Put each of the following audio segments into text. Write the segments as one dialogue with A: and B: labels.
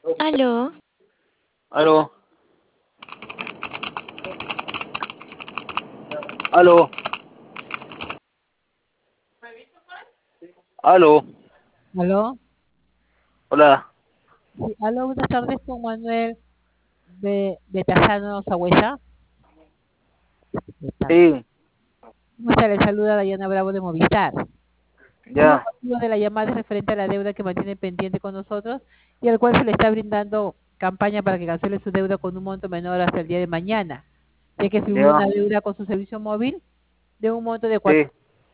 A: Aló,
B: Aló, aló, aló,
C: ¿Aló?
B: hola,
C: Sí, aló, buenas tardes con Manuel de Tajano Sagüesa.
B: sí,
C: ¿Cómo está? Le saluda Dayana Bravo de Movistar. Sí, el
B: ya,
C: motivo de la llamada es referente a la deuda que mantiene pendiente con nosotros y al cual se le está brindando campaña para que cancele su deuda con un monto menor hasta el día de mañana, ya que figura una
B: ya,
C: deuda con su servicio móvil de un monto de
B: sí,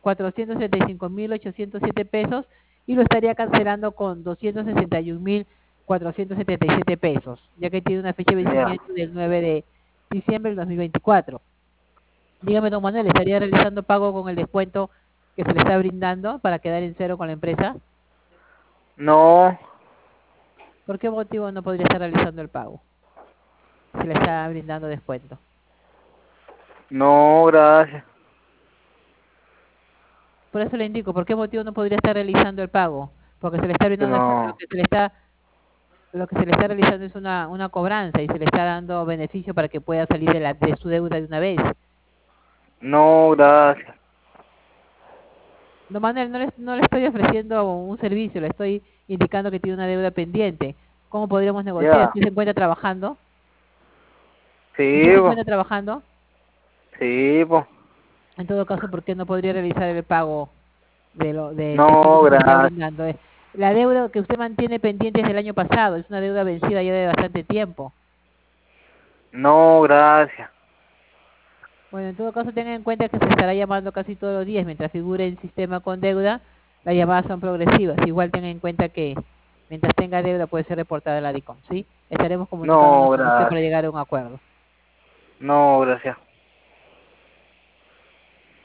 C: 465.807 pesos y lo estaría cancelando con 261.477 pesos, ya que tiene una fecha de
B: ya.
C: vencimiento del 9 de diciembre del 2024. Dígame, don Manuel, ¿estaría realizando pago con el descuento que se le está brindando para quedar en cero con la empresa?
B: No,
C: ¿Por qué motivo no podría estar realizando el pago? Se le está brindando descuento.
B: no, gracias.
C: Por eso le indico, ¿por qué motivo no podría estar realizando el pago? Porque se le está
B: Que
C: brindando descuento,
B: no,
C: lo que se le está realizando es una cobranza y se le está dando beneficio para que pueda salir de su deuda de una vez.
B: no, gracias.
C: No, Manuel, no le estoy ofreciendo un servicio, le estoy indicando que tiene una deuda pendiente. ¿Cómo podríamos negociar?
B: Ya,
C: ¿Usted se encuentra trabajando? ¿Usted
B: sí,
C: se
B: po,
C: encuentra trabajando?
B: sí, po.
C: En todo caso, ¿por qué no podría realizar el pago del descuento
B: No,
C: que se le está
B: gracias.
C: brindando? La deuda que usted mantiene pendiente es del año pasado, es una deuda vencida ya de bastante tiempo.
B: No, gracias.
C: Bueno, en todo caso, tenga en cuenta que se estará llamando casi todos los días. Mientras figure en sistema con deuda, las llamadas son progresivas. Igual tenga en cuenta que mientras tenga deuda puede ser reportada a la DICOM, ¿sí? Estaremos comunicándonos
B: No,
C: con usted para
B: gracias.
C: llegar a un acuerdo.
B: No, gracias.